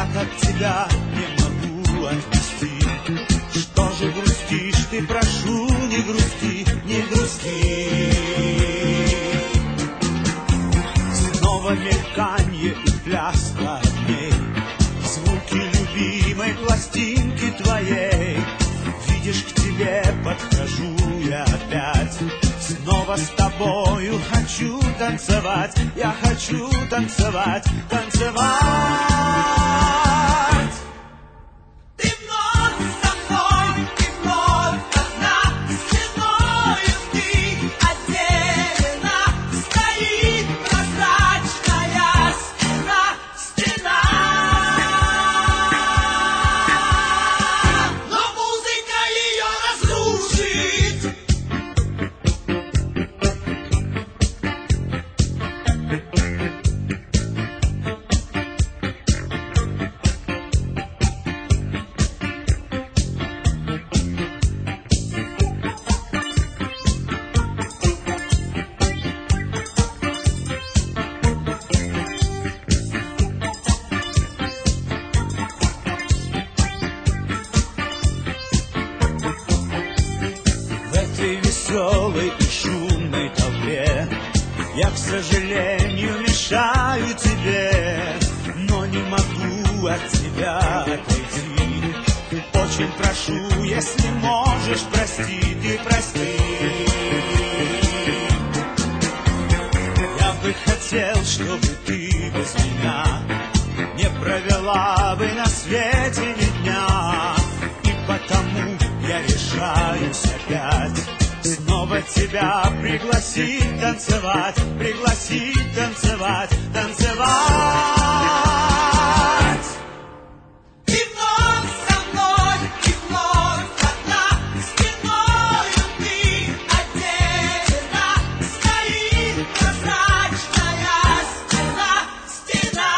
от тебя не могу отвести. Что же грустишь ты, прошу, не грусти, не грусти. Снова мельканье и пляска огней, звуки любимой пластинки твоей. Видишь, к тебе подхожу я опять, снова с тобою хочу танцевать. Я хочу танцевать, танцевать. Веселой и шумной толпе я, к сожалению, мешаю тебе, но не могу от тебя отойти. Очень прошу, если можешь, прости, ты прости. Я бы хотел, чтобы ты без меня не провела бы на свете ни дня, и потому я решаюсь опять снова тебя пригласить танцевать, пригласить танцевать, танцевать. И вновь со мной, и вновь одна, спиною ты отделена, стоит прозрачная стена, стена.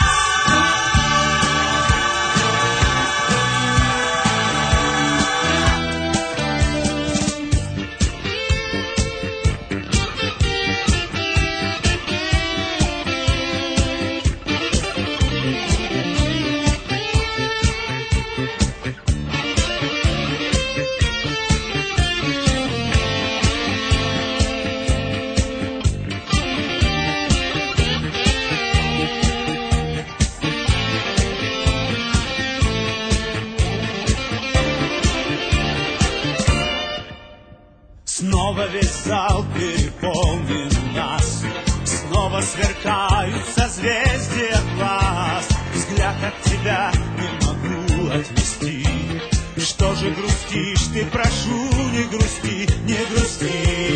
Снова весь зал переполнен у нас, снова сверкают созвездия глаз. Взгляд от тебя не могу отвести. Что же грустишь ты, прошу, не грусти, не грусти.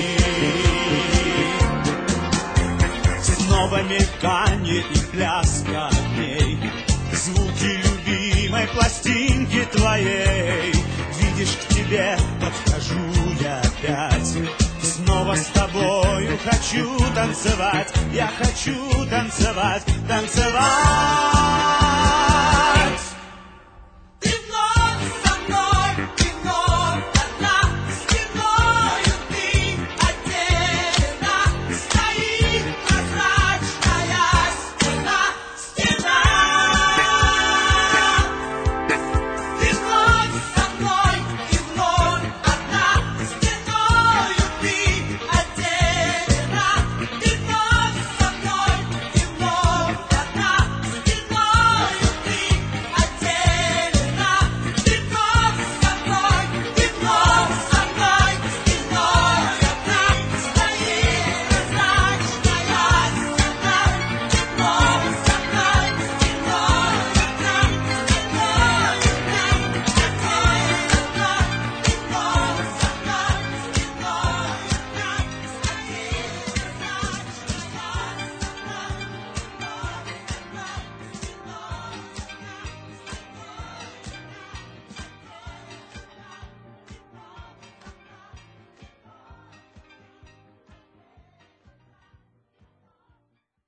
Снова мельканье и пляска огней, звуки любимой пластинки твоей. Видишь, к тебе подхожу я опять, снова с тобою хочу танцевать. Я хочу танцевать, танцевать.